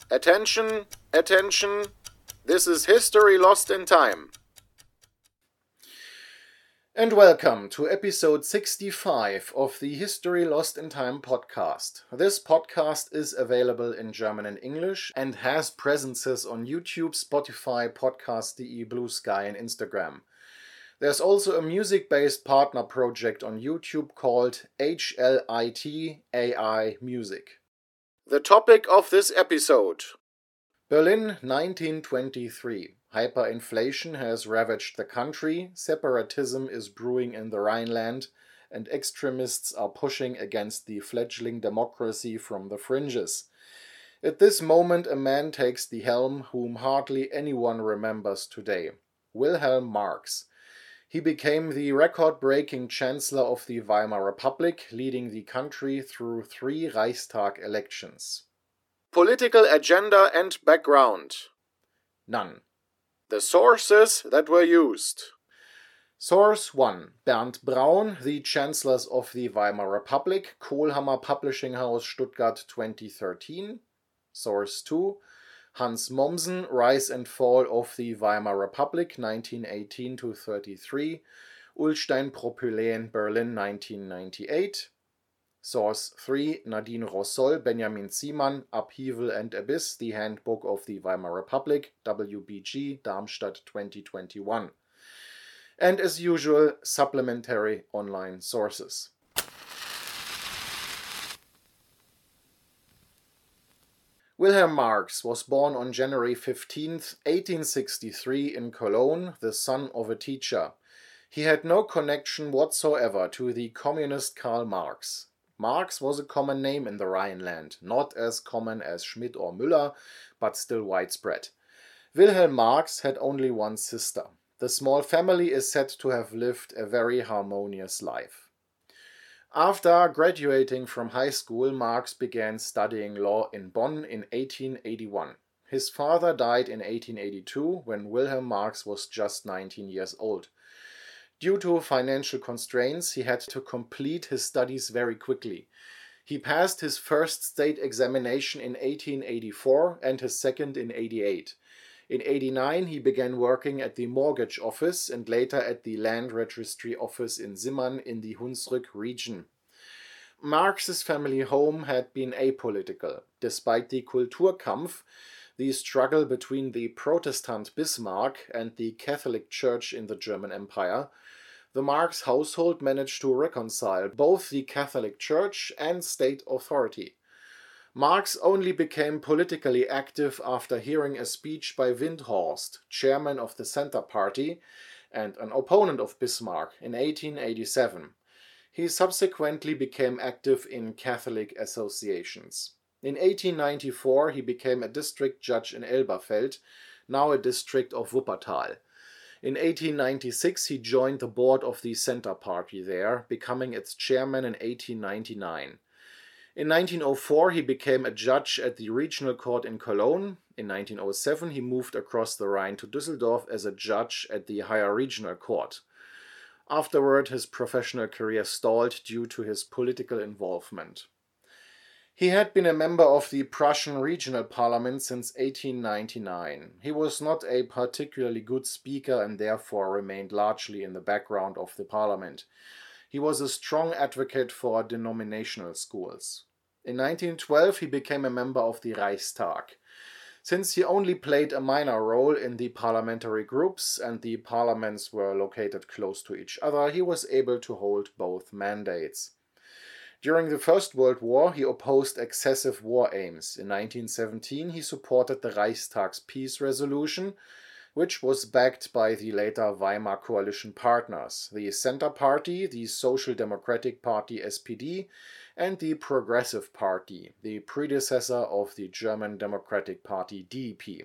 Attention, attention, this is History Lost in Time. And welcome to episode 65 of the History Lost in Time podcast. This podcast is available in German and English and has presences on YouTube, Spotify, Podcast.de, Blue Sky and Instagram. There's also a music-based partner project on YouTube called HLIT AI Music. The topic of this episode: Berlin 1923. Hyperinflation has ravaged the country, separatism is brewing in the Rhineland, and extremists are pushing against the fledgling democracy from the fringes. At this moment a man takes the helm whom hardly anyone remembers today: Wilhelm Marx. He became the record-breaking Chancellor of the Weimar Republic, leading the country through 3 Reichstag elections. Political agenda and background: none. The sources that were used: Source 1. Bernd Braun, The Chancellors of the Weimar Republic, Kohlhammer Publishing House, Stuttgart 2013. Source 2. Hans Mommsen, Rise and Fall of the Weimar Republic, 1918-33, Ullstein Propyläen, Berlin, 1998. Source 3. Nadine Rossol, Benjamin Ziemann, Upheaval and Abyss, The Handbook of the Weimar Republic, WBG, Darmstadt 2021. And as usual, supplementary online sources. Wilhelm Marx was born on January 15, 1863 in Cologne, the son of a teacher. He had no connection whatsoever to the communist Karl Marx. Marx was a common name in the Rhineland, not as common as Schmidt or Müller, but still widespread. Wilhelm Marx had only one sister. The small family is said to have lived a very harmonious life. After graduating from high school, Marx began studying law in Bonn in 1881. His father died in 1882 when Wilhelm Marx was just 19 years old. Due to financial constraints, he had to complete his studies very quickly. He passed his first state examination in 1884 and his second in 1888. In 1889 he began working at the mortgage office and later at the land registry office in Simmern in the Hunsrück region. Marx's family home had been apolitical. Despite the Kulturkampf, the struggle between the Protestant Bismarck and the Catholic Church in the German Empire, the Marx household managed to reconcile both the Catholic Church and state authority. Marx only became politically active after hearing a speech by Windthorst, chairman of the Centre Party and an opponent of Bismarck, in 1887. He subsequently became active in Catholic associations. In 1894 he became a district judge in Elberfeld, now a district of Wuppertal. In 1896 he joined the board of the Centre Party there, becoming its chairman in 1899. In 1904 he became a judge at the regional court in Cologne. In 1907 he moved across the Rhine to Düsseldorf as a judge at the higher regional court. Afterward his professional career stalled due to his political involvement. He had been a member of the Prussian Regional Parliament since 1899. He was not a particularly good speaker and therefore remained largely in the background of the parliament. He was a strong advocate for denominational schools. In 1912 he became a member of the Reichstag. Since he only played a minor role in the parliamentary groups and the parliaments were located close to each other, he was able to hold both mandates. During the First World War he opposed excessive war aims. In 1917 he supported the Reichstag's peace resolution, which was backed by the later Weimar coalition partners, the Centre Party, the Social Democratic Party SPD, and the Progressive Party, the predecessor of the German Democratic Party DEP.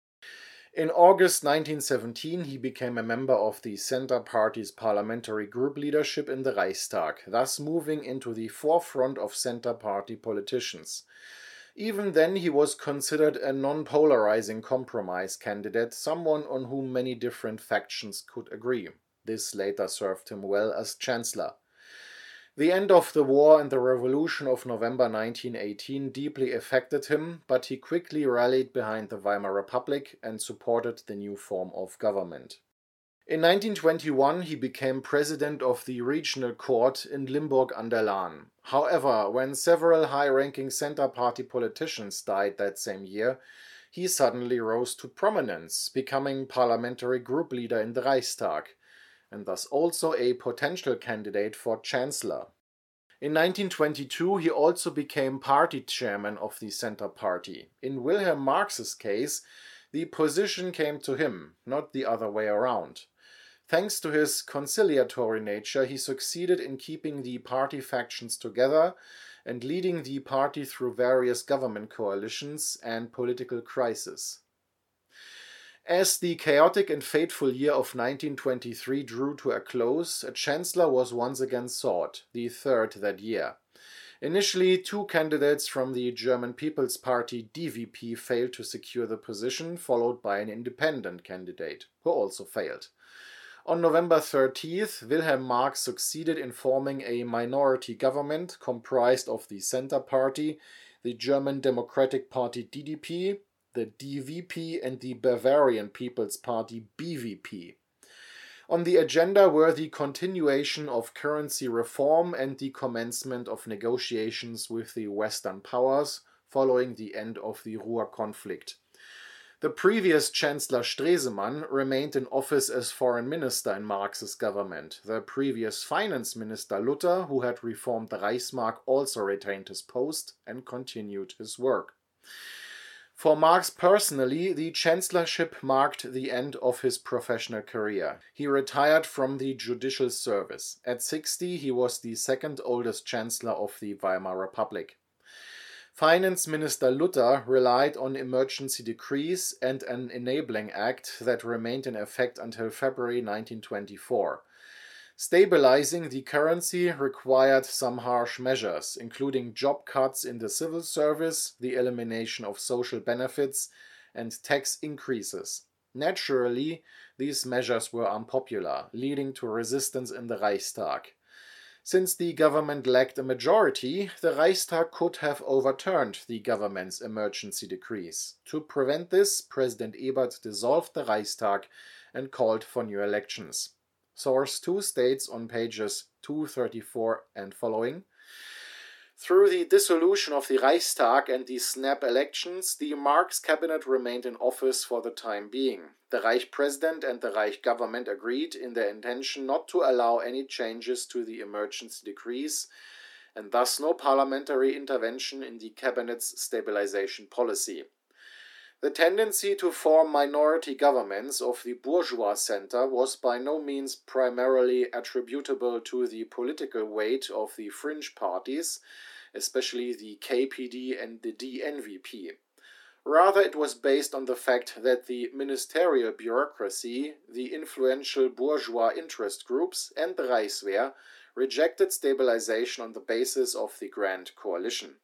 In August 1917 he became a member of the Centre Party's parliamentary group leadership in the Reichstag, thus moving into the forefront of Centre Party politicians. Even then he was considered a non-polarizing compromise candidate, someone on whom many different factions could agree. This later served him well as chancellor. The end of the war and the revolution of November 1918 deeply affected him, but he quickly rallied behind the Weimar Republic and supported the new form of government. In 1921 he became president of the regional court in Limburg an der Lahn. However, when several high-ranking Centre Party politicians died that same year, he suddenly rose to prominence, becoming parliamentary group leader in the Reichstag, and thus also a potential candidate for chancellor. In 1922 he also became party chairman of the Centre Party. In Wilhelm Marx's case, the position came to him, not the other way around. Thanks to his conciliatory nature, he succeeded in keeping the party factions together and leading the party through various government coalitions and political crises. As the chaotic and fateful year of 1923 drew to a close, a chancellor was once again sought, the third that year. Initially, two candidates from the German People's Party DVP failed to secure the position, followed by an independent candidate, who also failed. On November 30th, Wilhelm Marx succeeded in forming a minority government comprised of the Centre Party, the German Democratic Party DDP, the DVP and the Bavarian People's Party BVP. On the agenda were the continuation of currency reform and the commencement of negotiations with the Western powers following the end of the Ruhr conflict. The previous Chancellor Stresemann remained in office as foreign minister in Marx's government. The previous finance minister Luther, who had reformed the Reichsmark, also retained his post and continued his work. For Marx personally, the chancellorship marked the end of his professional career. He retired from the judicial service. At 60, he was the second oldest chancellor of the Weimar Republic. Finance Minister Luther relied on emergency decrees and an enabling act that remained in effect until February 1924. Stabilizing the currency required some harsh measures, including job cuts in the civil service, the elimination of social benefits, and tax increases. Naturally, these measures were unpopular, leading to resistance in the Reichstag. Since the government lacked a majority, the Reichstag could have overturned the government's emergency decrees. To prevent this, President Ebert dissolved the Reichstag and called for new elections. Source 2 states on pages 234 and following: through the dissolution of the Reichstag and the snap elections, the Marx cabinet remained in office for the time being. The Reich President and the Reich government agreed in their intention not to allow any changes to the emergency decrees, and thus no parliamentary intervention in the cabinet's stabilization policy. The tendency to form minority governments of the bourgeois center was by no means primarily attributable to the political weight of the fringe parties, especially the KPD and the DNVP. Rather, it was based on the fact that the ministerial bureaucracy, the influential bourgeois interest groups, and the Reichswehr rejected stabilization on the basis of the Grand Coalition.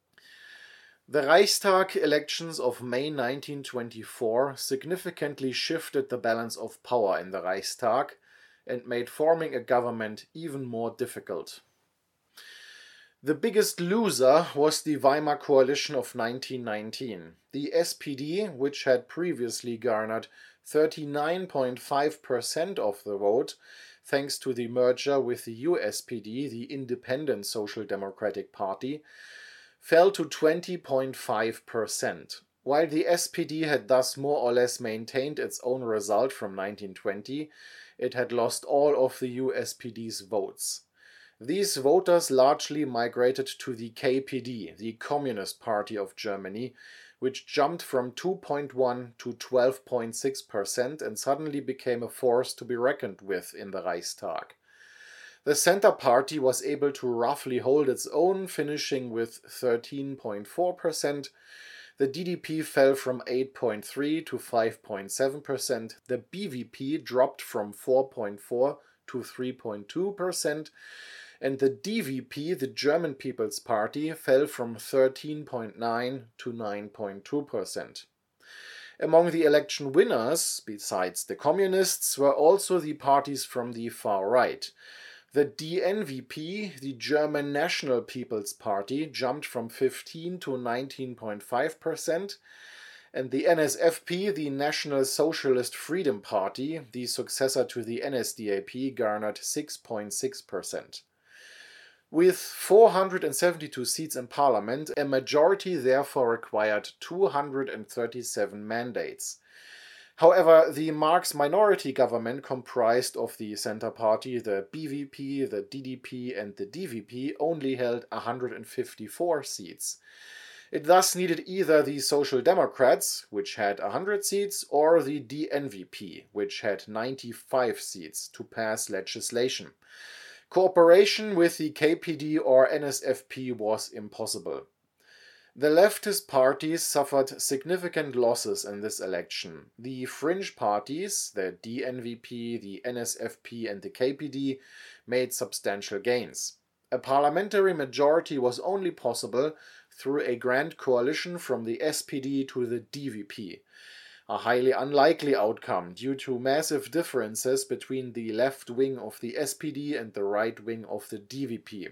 The Reichstag elections of May 1924 significantly shifted the balance of power in the Reichstag and made forming a government even more difficult. The biggest loser was the Weimar Coalition of 1919. The SPD, which had previously garnered 39.5% of the vote, thanks to the merger with the USPD, the Independent Social Democratic Party, fell to 20.5%. While the SPD had thus more or less maintained its own result from 1920, it had lost all of the USPD's votes. These voters largely migrated to the KPD, the Communist Party of Germany, which jumped from 2.1 to 12.6% and suddenly became a force to be reckoned with in the Reichstag. The Centre Party was able to roughly hold its own, finishing with 13.4%. The DDP fell from 8.3 to 5.7%. The BVP dropped from 4.4 to 3.2%. And the DVP, the German People's Party, fell from 13.9 to 9.2%. Among the election winners, besides the Communists, were also the parties from the far right. The DNVP, the German National People's Party, jumped from 15 to 19.5%, and the NSFP, the National Socialist Freedom Party, the successor to the NSDAP, garnered 6.6%. With 472 seats in parliament, a majority therefore required 237 mandates. However, the Marx minority government, comprised of the Centre Party, the BVP, the DDP and the DVP, only held 154 seats. It thus needed either the Social Democrats, which had 100 seats, or the DNVP, which had 95 seats, to pass legislation. Cooperation with the KPD or NSFP was impossible. The leftist parties suffered significant losses in this election. The fringe parties, the DNVP, the NSFP and the KPD, made substantial gains. A parliamentary majority was only possible through a grand coalition from the SPD to the DVP, a highly unlikely outcome due to massive differences between the left wing of the SPD and the right wing of the DVP.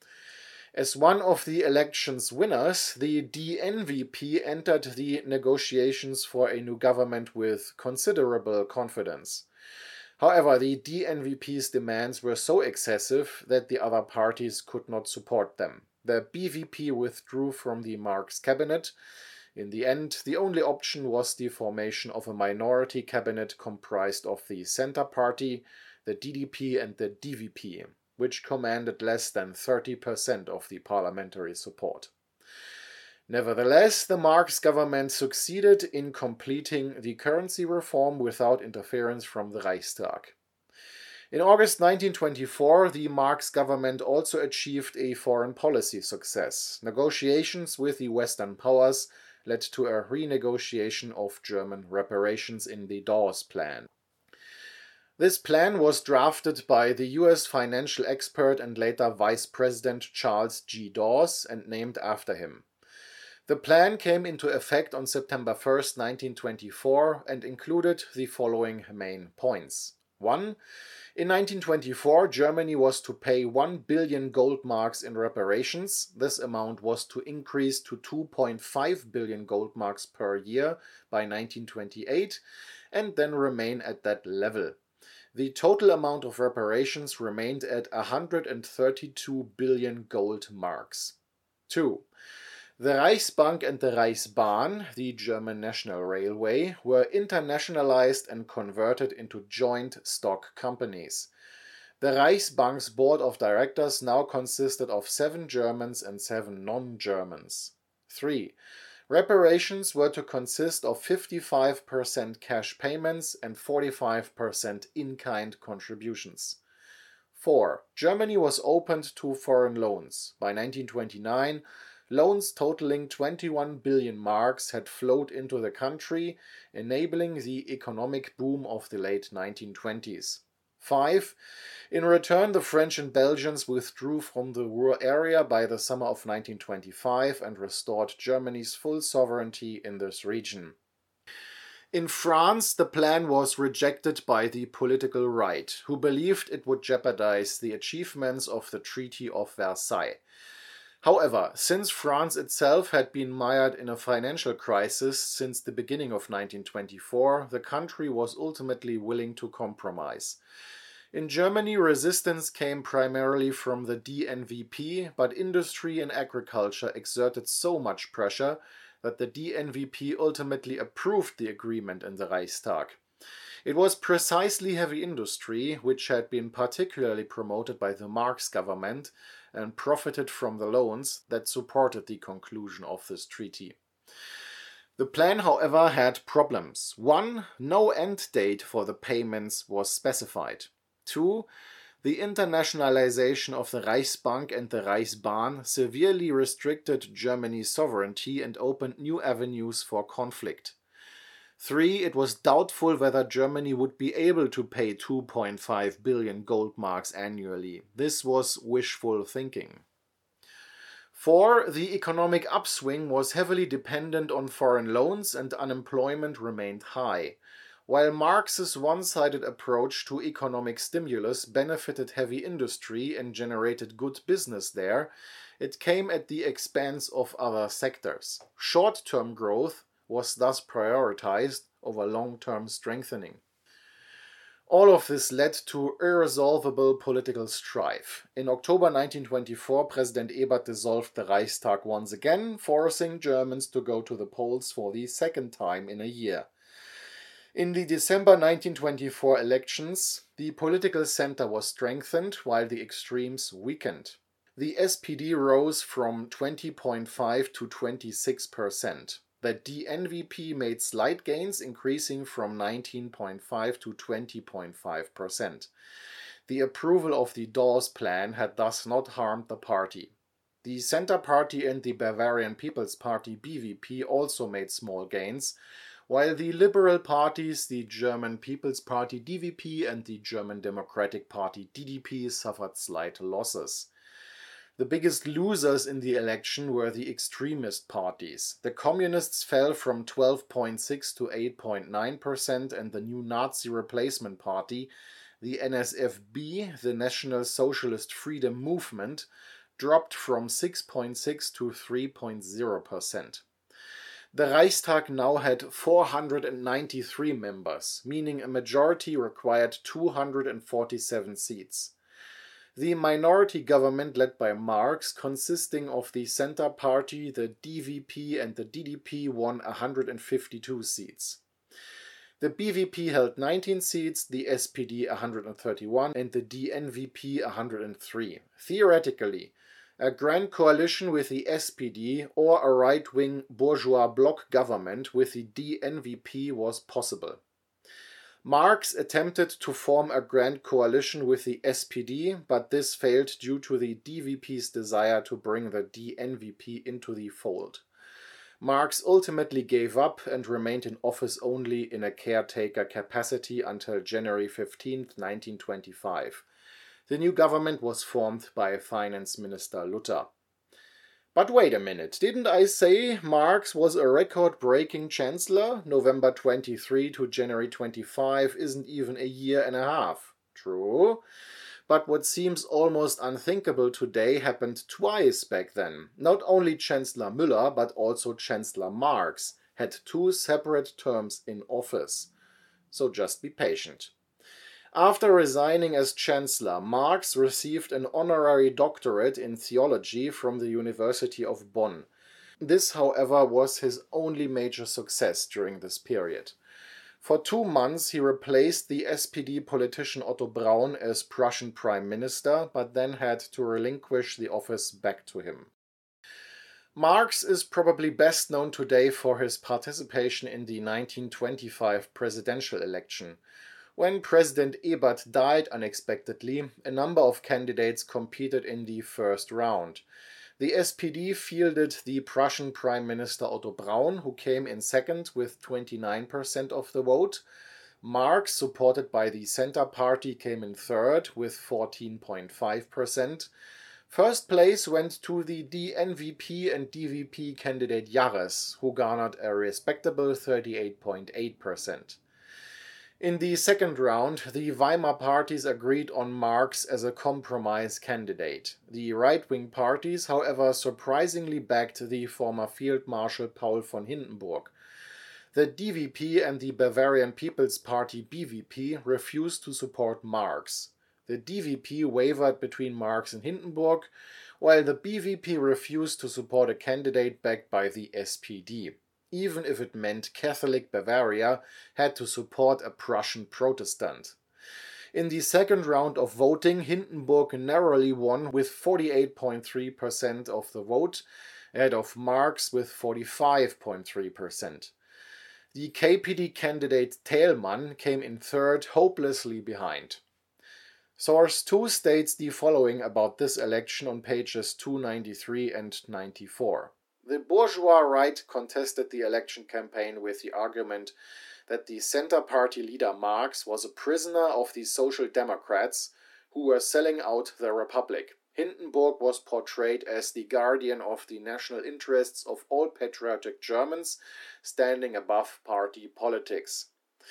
As one of the election's winners, the DNVP entered the negotiations for a new government with considerable confidence. However, the DNVP's demands were so excessive that the other parties could not support them. The BVP withdrew from the Marx cabinet. In the end, the only option was the formation of a minority cabinet comprised of the Centre Party, the DDP and the DVP, which commanded less than 30% of the parliamentary support. Nevertheless, the Marx government succeeded in completing the currency reform without interference from the Reichstag. In August 1924, the Marx government also achieved a foreign policy success. Negotiations with the Western powers led to a renegotiation of German reparations in the Dawes Plan. This plan was drafted by the US financial expert and later Vice President Charles G. Dawes and named after him. The plan came into effect on September 1, 1924 and included the following main points. 1. In 1924, Germany was to pay 1 billion gold marks in reparations. This amount was to increase to 2.5 billion gold marks per year by 1928 and then remain at that level. The total amount of reparations remained at 132 billion gold marks. 2. The Reichsbank and the Reichsbahn, the German National Railway, were internationalized and converted into joint stock companies. The Reichsbank's board of directors now consisted of 7 Germans and 7 non-Germans. 3. Reparations were to consist of 55% cash payments and 45% in-kind contributions. 4. Germany was opened to foreign loans. By 1929, loans totaling 21 billion marks had flowed into the country, enabling the economic boom of the late 1920s. 5. In return, the French and Belgians withdrew from the Ruhr area by the summer of 1925 and restored Germany's full sovereignty in this region. In France, the plan was rejected by the political right, who believed it would jeopardize the achievements of the Treaty of Versailles. However, since France itself had been mired in a financial crisis since the beginning of 1924, the country was ultimately willing to compromise. In Germany, resistance came primarily from the DNVP, but industry and agriculture exerted so much pressure that the DNVP ultimately approved the agreement in the Reichstag. It was precisely heavy industry, which had been particularly promoted by the Marx government and profited from the loans, that supported the conclusion of this treaty. The plan, however, had problems. 1. No end date for the payments was specified. 2. The internationalization of the Reichsbank and the Reichsbahn severely restricted Germany's sovereignty and opened new avenues for conflict. 3. It was doubtful whether Germany would be able to pay 2.5 billion gold marks annually. This was wishful thinking. 4. The economic upswing was heavily dependent on foreign loans and unemployment remained high. While Marx's one-sided approach to economic stimulus benefited heavy industry and generated good business there, it came at the expense of other sectors. Short-term growth was thus prioritized over long-term strengthening. All of this led to irresolvable political strife. In October 1924, President Ebert dissolved the Reichstag once again, forcing Germans to go to the polls for the second time in a year. In the December 1924 elections, the political center was strengthened while the extremes weakened. The SPD rose from 20.5 to 26%. The DNVP made slight gains, increasing from 19.5 to 20.5%. The approval of the Dawes Plan had thus not harmed the party. The Centre Party and the Bavarian People's Party BVP also made small gains, while the liberal parties, the German People's Party DVP and the German Democratic Party DDP, suffered slight losses. The biggest losers in the election were the extremist parties. The Communists fell from 12.6 to 8.9%, and the new Nazi replacement party, the NSFB, the National Socialist Freedom Movement, dropped from 6.6 to 3.0%. The Reichstag now had 493 members, meaning a majority required 247 seats. The minority government led by Marx, consisting of the Centre Party, the DVP and the DDP, won 152 seats. The BVP held 19 seats, the SPD 131 and the DNVP 103. Theoretically, a grand coalition with the SPD or a right-wing bourgeois bloc government with the DNVP was possible. Marx attempted to form a grand coalition with the SPD, but this failed due to the DVP's desire to bring the DNVP into the fold. Marx ultimately gave up and remained in office only in a caretaker capacity until January 15, 1925. The new government was formed by Finance Minister Luther. But wait a minute, didn't I say Marx was a record-breaking chancellor? November 23 to January 25 isn't even a year and a half. True. But what seems almost unthinkable today happened twice back then. Not only Chancellor Müller, but also Chancellor Marx had two separate terms in office. So just be patient. After resigning as Chancellor, Marx received an honorary doctorate in theology from the University of Bonn. This, however, was his only major success during this period. For 2 months he replaced the SPD politician Otto Braun as Prussian Prime Minister, but then had to relinquish the office back to him. Marx is probably best known today for his participation in the 1925 presidential election. When President Ebert died unexpectedly, a number of candidates competed in the first round. The SPD fielded the Prussian Prime Minister Otto Braun, who came in second with 29% of the vote. Marx, supported by the Centre Party, came in third with 14.5%. First place went to the DNVP and DVP candidate Jarres, who garnered a respectable 38.8%. In the second round, the Weimar parties agreed on Marx as a compromise candidate. The right-wing parties, however, surprisingly backed the former Field Marshal Paul von Hindenburg. The DVP and the Bavarian People's Party BVP refused to support Marx. The DVP wavered between Marx and Hindenburg, while the BVP refused to support a candidate backed by the SPD. Even if it meant Catholic Bavaria had to support a Prussian Protestant. In the second round of voting, Hindenburg narrowly won with 48.3% of the vote, ahead of Marx with 45.3%. The KPD candidate Thälmann came in third, hopelessly behind. Source 2 states the following about this election on pages 293 and 94. The bourgeois right contested the election campaign with the argument that the Centre Party leader Marx was a prisoner of the Social Democrats who were selling out the Republic. Hindenburg was portrayed as the guardian of the national interests of all patriotic Germans, standing above party politics.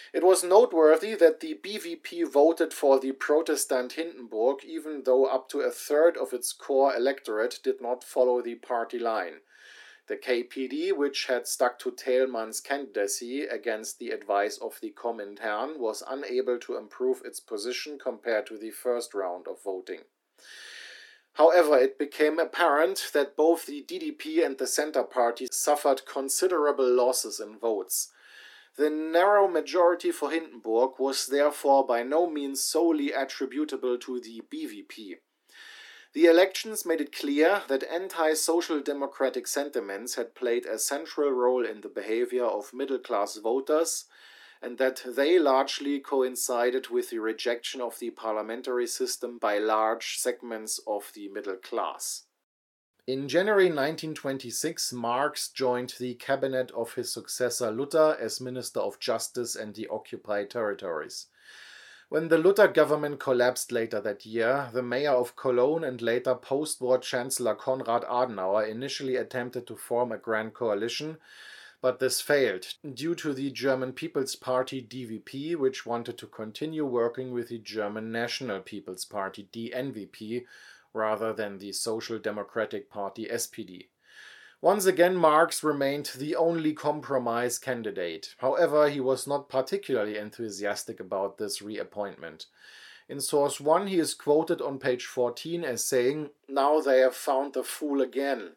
It was noteworthy that the BVP voted for the Protestant Hindenburg, even though up to a third of its core electorate did not follow the party line. The KPD, which had stuck to Thälmann's candidacy against the advice of the Comintern, was unable to improve its position compared to the first round of voting. However, it became apparent that both the DDP and the Centre Party suffered considerable losses in votes. The narrow majority for Hindenburg was therefore by no means solely attributable to the BVP. The elections made it clear that anti-social democratic sentiments had played a central role in the behavior of middle-class voters, and that they largely coincided with the rejection of the parliamentary system by large segments of the middle class. In January 1926, Marx joined the cabinet of his successor Luther as Minister of Justice and the Occupied Territories. When the Luther government collapsed later that year, the mayor of Cologne and later post-war Chancellor Konrad Adenauer initially attempted to form a grand coalition, but this failed, due to the German People's Party DVP, which wanted to continue working with the German National People's Party DNVP, rather than the Social Democratic Party SPD. Once again, Marx remained the only compromise candidate. However, he was not particularly enthusiastic about this reappointment. In source 1, he is quoted on page 14 as saying, "Now they have found the fool again."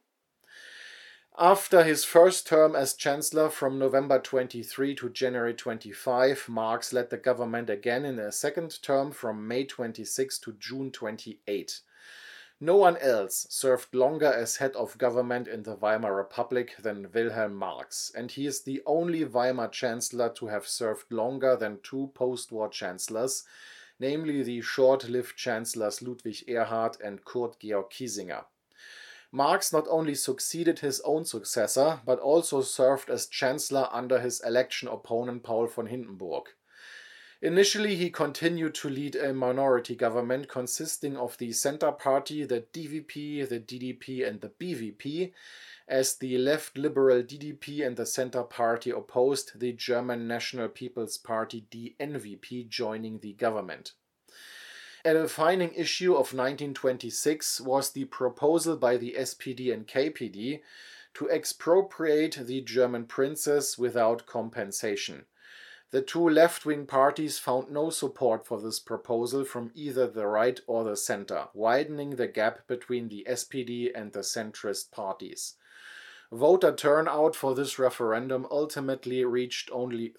After his first term as Chancellor from November 23 to January 25, Marx led the government again in a second term from May 26 to June 28. No one else served longer as head of government in the Weimar Republic than Wilhelm Marx, and he is the only Weimar chancellor to have served longer than two post-war chancellors, namely the short-lived chancellors Ludwig Erhard and Kurt Georg Kiesinger. Marx not only succeeded his own successor, but also served as chancellor under his election opponent Paul von Hindenburg. Initially, he continued to lead a minority government consisting of the Centre Party, the DVP, the DDP and the BVP, as the left liberal DDP and the Centre Party opposed the German National People's Party DNVP joining the government. A defining issue of 1926 was the proposal by the SPD and KPD to expropriate the German princes without compensation. The two left-wing parties found no support for this proposal from either the right or the center, widening the gap between the SPD and the centrist parties. Voter turnout for this referendum ultimately reached only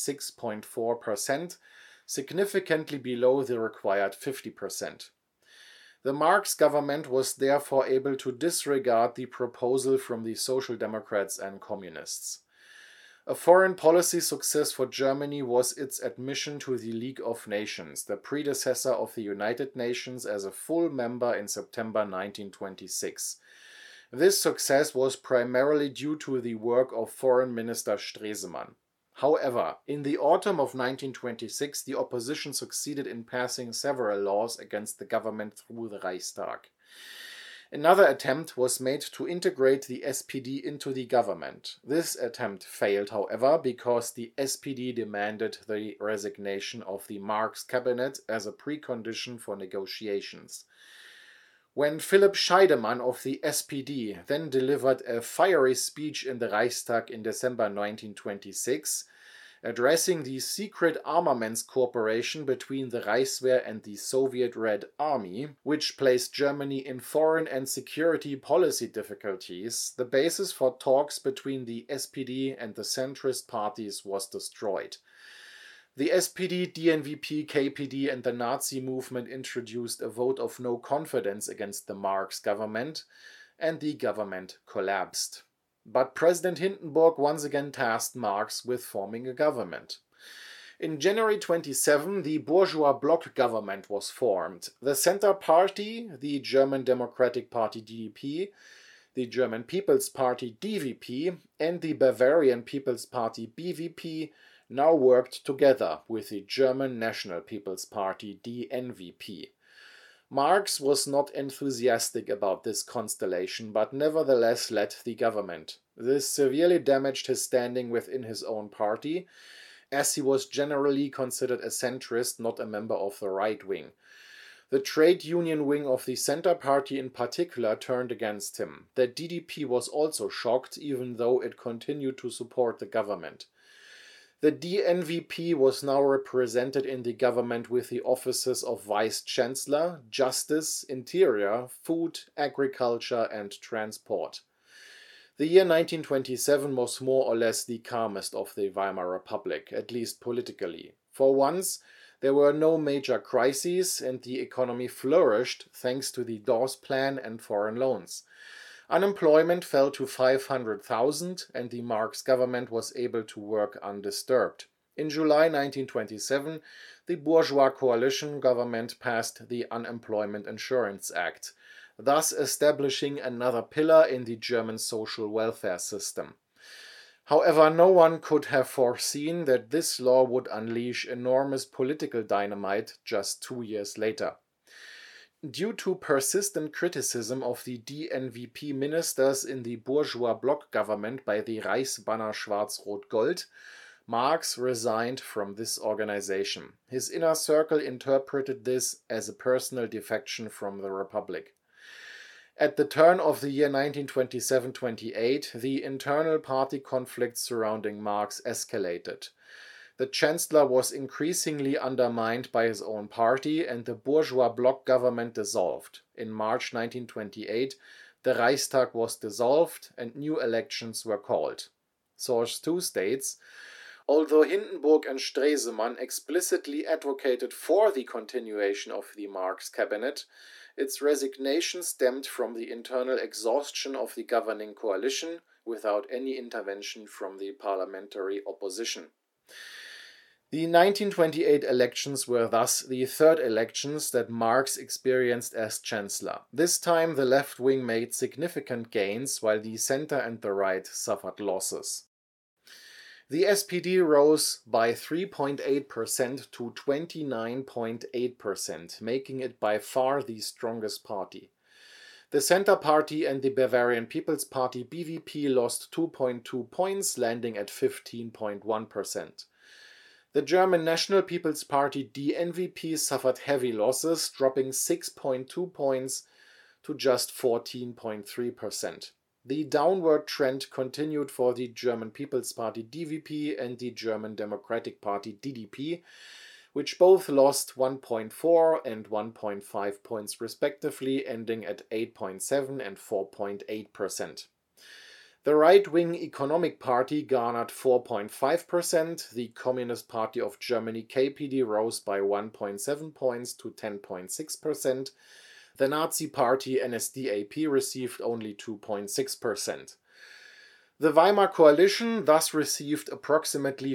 36.4%, significantly below the required 50%. The Marx government was therefore able to disregard the proposal from the Social Democrats and Communists. A foreign policy success for Germany was its admission to the League of Nations, the predecessor of the United Nations, as a full member in September 1926. This success was primarily due to the work of Foreign Minister Stresemann. However, in the autumn of 1926, the opposition succeeded in passing several laws against the government through the Reichstag. Another attempt was made to integrate the SPD into the government. This attempt failed, however, because the SPD demanded the resignation of the Marx cabinet as a precondition for negotiations. When Philipp Scheidemann of the SPD then delivered a fiery speech in the Reichstag in December 1926, addressing the secret armaments cooperation between the Reichswehr and the Soviet Red Army, which placed Germany in foreign and security policy difficulties, the basis for talks between the SPD and the centrist parties was destroyed. The SPD, DNVP, KPD and the Nazi movement introduced a vote of no confidence against the Marx government, and the government collapsed. But President Hindenburg once again tasked Marx with forming a government. In January 27, the bourgeois bloc government was formed. The Centre Party, the German Democratic Party DDP, the German People's Party DVP, and the Bavarian People's Party BVP now worked together with the German National People's Party DNVP. Marx was not enthusiastic about this constellation, but nevertheless led the government. This severely damaged his standing within his own party, as he was generally considered a centrist, not a member of the right wing. The trade union wing of the Centre Party in particular turned against him. The DDP was also shocked, even though it continued to support the government. The DNVP was now represented in the government with the offices of Vice-Chancellor, Justice, Interior, Food, Agriculture and Transport. The year 1927 was more or less the calmest of the Weimar Republic, at least politically. For once, there were no major crises and the economy flourished thanks to the Dawes Plan and foreign loans. Unemployment fell to 500,000 and the Marx government was able to work undisturbed. In July 1927, the bourgeois coalition government passed the Unemployment Insurance Act, thus establishing another pillar in the German social welfare system. However, no one could have foreseen that this law would unleash enormous political dynamite just 2 years later. Due to persistent criticism of the DNVP ministers in the bourgeois bloc government by the Reichsbanner Schwarz-Rot-Gold, Marx resigned from this organization. His inner circle interpreted this as a personal defection from the Republic. At the turn of the year 1927-28, the internal party conflicts surrounding Marx escalated. The Chancellor was increasingly undermined by his own party and the bourgeois bloc government dissolved. In March 1928, the Reichstag was dissolved and new elections were called. Source 2 states, although Hindenburg and Stresemann explicitly advocated for the continuation of the Marx cabinet, its resignation stemmed from the internal exhaustion of the governing coalition without any intervention from the parliamentary opposition. The 1928 elections were thus the third elections that Marx experienced as Chancellor. This time the left wing made significant gains while the center and the right suffered losses. The SPD rose by 3.8% to 29.8%, making it by far the strongest party. The Centre Party and the Bavarian People's Party BVP lost 2.2 points, landing at 15.1%. The German National People's Party DNVP suffered heavy losses, dropping 6.2 points to just 14.3%. The downward trend continued for the German People's Party DVP and the German Democratic Party DDP, which both lost 1.4 and 1.5 points respectively, ending at 8.7 and 4.8%. The right-wing Economic Party garnered 4.5%, the Communist Party of Germany KPD rose by 1.7 points to 10.6%, the Nazi Party NSDAP received only 2.6%. The Weimar Coalition thus received approximately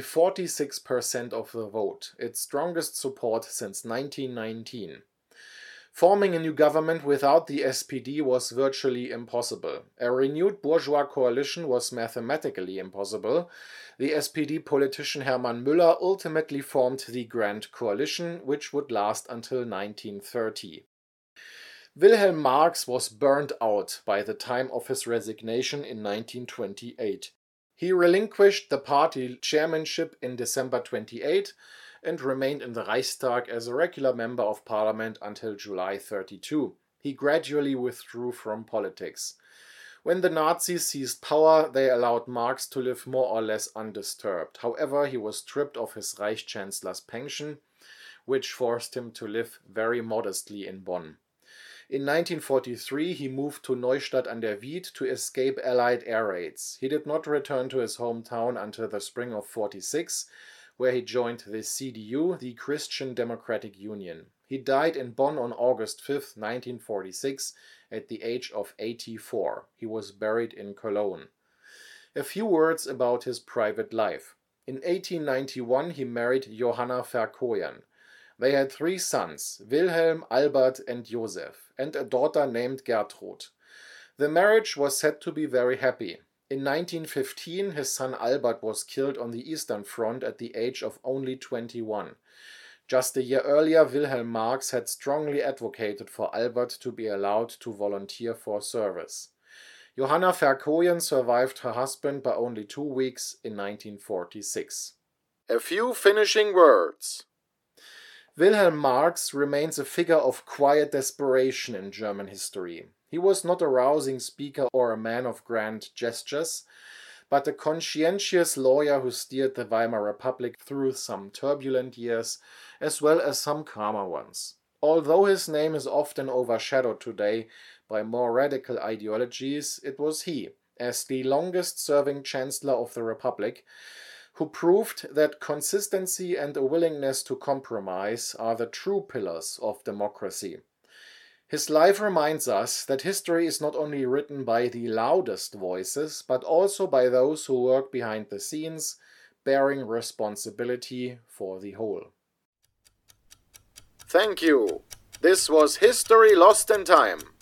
46% of the vote, its strongest support since 1919. Forming a new government without the SPD was virtually impossible. A renewed bourgeois coalition was mathematically impossible. The SPD politician Hermann Müller ultimately formed the Grand Coalition, which would last until 1930. Wilhelm Marx was burned out by the time of his resignation in 1928. He relinquished the party chairmanship in December 28 and remained in the Reichstag as a regular member of parliament until July 32. He gradually withdrew from politics. When the Nazis seized power, they allowed Marx to live more or less undisturbed. However, he was stripped of his Reichschancellor's pension, which forced him to live very modestly in Bonn. In 1943, he moved to Neustadt an der Wied to escape Allied air raids. He did not return to his hometown until the spring of '46, where he joined the CDU, the Christian Democratic Union. He died in Bonn on August 5, 1946, at the age of 84. He was buried in Cologne. A few words about his private life. In 1891, he married Johanna Verkoyen. They had 3 sons, Wilhelm, Albert and Josef, and a daughter named Gertrud. The marriage was said to be very happy. In 1915, his son Albert was killed on the Eastern Front at the age of only 21. Just a year earlier, Wilhelm Marx had strongly advocated for Albert to be allowed to volunteer for service. Johanna Verkoyen survived her husband by only 2 weeks in 1946. A few finishing words. Wilhelm Marx remains a figure of quiet desperation in German history. He was not a rousing speaker or a man of grand gestures, but a conscientious lawyer who steered the Weimar Republic through some turbulent years as well as some calmer ones. Although his name is often overshadowed today by more radical ideologies, it was he, as the longest-serving Chancellor of the Republic, who proved that consistency and a willingness to compromise are the true pillars of democracy. His life reminds us that history is not only written by the loudest voices, but also by those who work behind the scenes, bearing responsibility for the whole. Thank you. This was History Lost in Time.